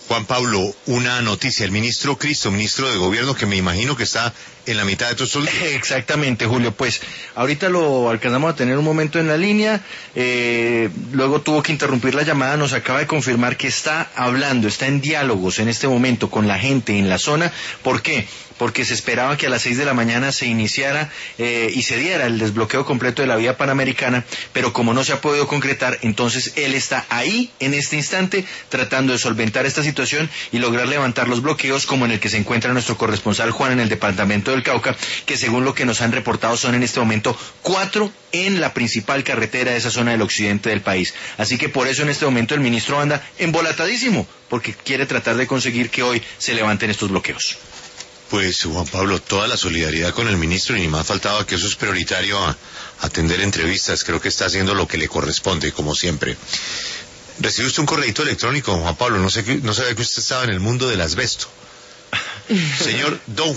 Juan Pablo, una noticia. El ministro Cristo, ministro de Gobierno, que me imagino que está en la mitad de todos estos líos. Exactamente, Julio. Pues ahorita lo alcanzamos a tener un momento en la línea. Luego tuvo que interrumpir la llamada. Nos acaba de confirmar que está hablando, está en diálogos en este momento con la gente en la zona. ¿Por qué? Porque se esperaba que a las 6 de la mañana se iniciara y se diera el desbloqueo completo de la vía panamericana, pero como no se ha podido concretar, entonces él está ahí en este instante tratando de solventar esta situación y lograr levantar los bloqueos, como en el que se encuentra nuestro corresponsal Juan en el departamento del Cauca, que según lo que nos han reportado son en este momento 4 en la principal carretera de esa zona del occidente del país. Así que por eso en este momento el ministro anda embolatadísimo, porque quiere tratar de conseguir que hoy se levanten estos bloqueos. Pues Juan Pablo, toda la solidaridad con el ministro, y ni más faltaba que eso es prioritario a atender entrevistas. Creo que está haciendo lo que le corresponde, como siempre. Recibió usted un correíto electrónico, Juan Pablo, no sabía que usted estaba en el mundo del asbesto. Señor Don